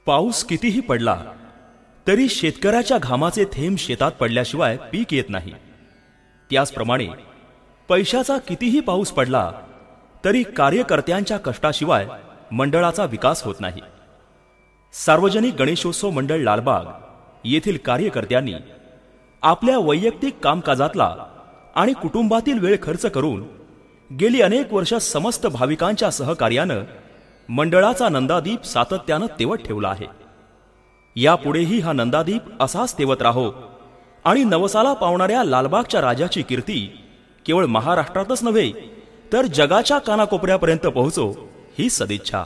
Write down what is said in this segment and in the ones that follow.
पाऊस कितीही पडला तरी शेतकऱ्याच्या घामाचे थेंब शेतात पडल्याशिवाय पीक येत नाही. त्याचप्रमाणे पैशाचा कितीही पाऊस पडला तरी कार्यकर्त्यांच्या कष्टाशिवाय मंडळाचा विकास होत नाही. सार्वजनिक गणेशोत्सव मंडळ लालबाग येथील कार्यकर्त्यांनी आपल्या वैयक्तिक कामकाजातला आणि कुटुंबातील वेळ खर्च करून गेली अनेक वर्ष समस्त भाविकांच्या सहकार्यानं मंडळाचा नंदादीप सातत्यानं तेवत ठेवला आहे. यापुढेही हा नंदादीप असाच तेवत राहो आणि नवसाला पावणाऱ्या लालबागच्या राजाची कीर्ती केवळ महाराष्ट्रातच नव्हे तर जगाच्या कानाकोपऱ्यापर्यंत पोहोचो ही सदिच्छा.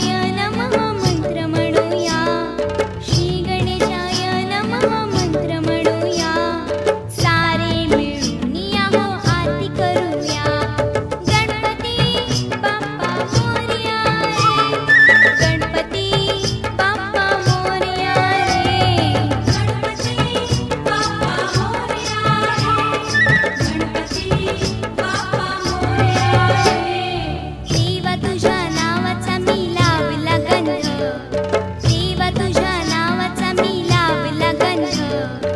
मंत्र ग